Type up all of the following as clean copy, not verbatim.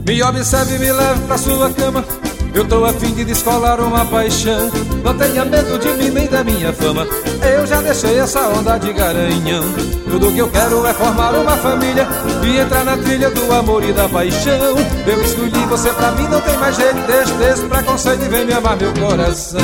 Me observe e me leve pra sua cama. Eu tô a fim de descolar uma paixão. Não tenha medo de mim nem da minha fama. Eu já deixei essa onda de garanhão. Tudo que eu quero é formar uma família e entrar na trilha do amor e da paixão. Eu escolhi você, pra mim não tem mais jeito. Deixa desse preconceito e vem me amar meu coração.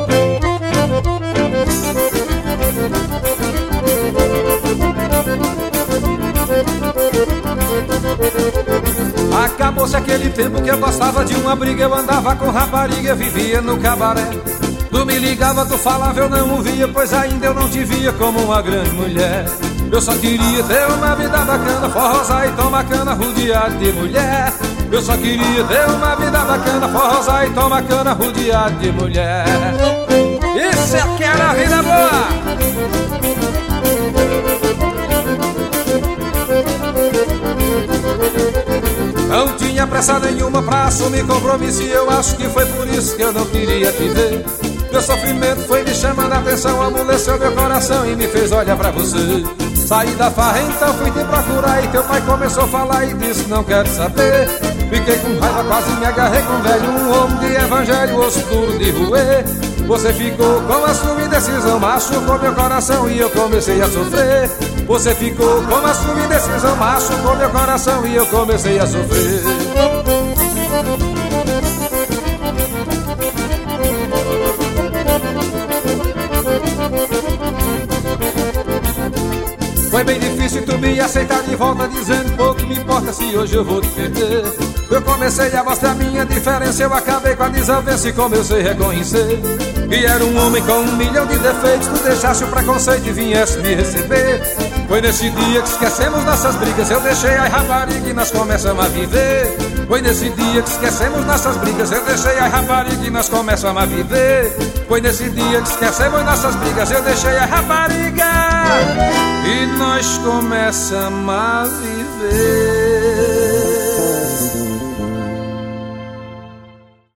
Acabou-se aquele tempo que eu gostava de uma briga. Eu andava com rapariga, eu vivia no cabaré. Tu me ligava, tu falava, eu não ouvia, pois ainda eu não te via como uma grande mulher. Eu só queria ter uma vida bacana, forrosar e tomar cana, rodeado de mulher. Eu só queria ter uma vida bacana, forrosar e tomar cana, rodeado de mulher. Isso é que era a vida boa! Não tinha pressa nenhuma pra assumir compromisso, e eu acho que foi por isso que eu não queria te ver. Meu sofrimento foi me chamando a atenção, amoleceu meu coração e me fez olhar pra você. Saí da farra, então fui te procurar, e teu pai começou a falar e disse não quero saber. Fiquei com raiva, quase me agarrei com um velho, um homem de evangelho, osso duro de roer. Você ficou com a sua indecisão, machucou meu coração e eu comecei a sofrer. Você ficou com a sua indecisão, machucou meu coração e eu comecei a sofrer. Foi bem difícil tu me aceitar de volta, dizendo pouco me importa se hoje eu vou te perder. Eu comecei a mostrar minha diferença, eu acabei com a desavença e como eu sei reconhecer que era um homem com 1 milhão de defeitos. Tu deixaste o preconceito e viesse me receber. Foi nesse dia que esquecemos nossas brigas, eu deixei a rapariga e nós começamos a viver. Foi nesse dia que esquecemos nossas brigas, eu deixei a rapariga e nós começamos a viver. Foi nesse dia que esquecemos nossas brigas, eu deixei a rapariga e nós começamos a viver.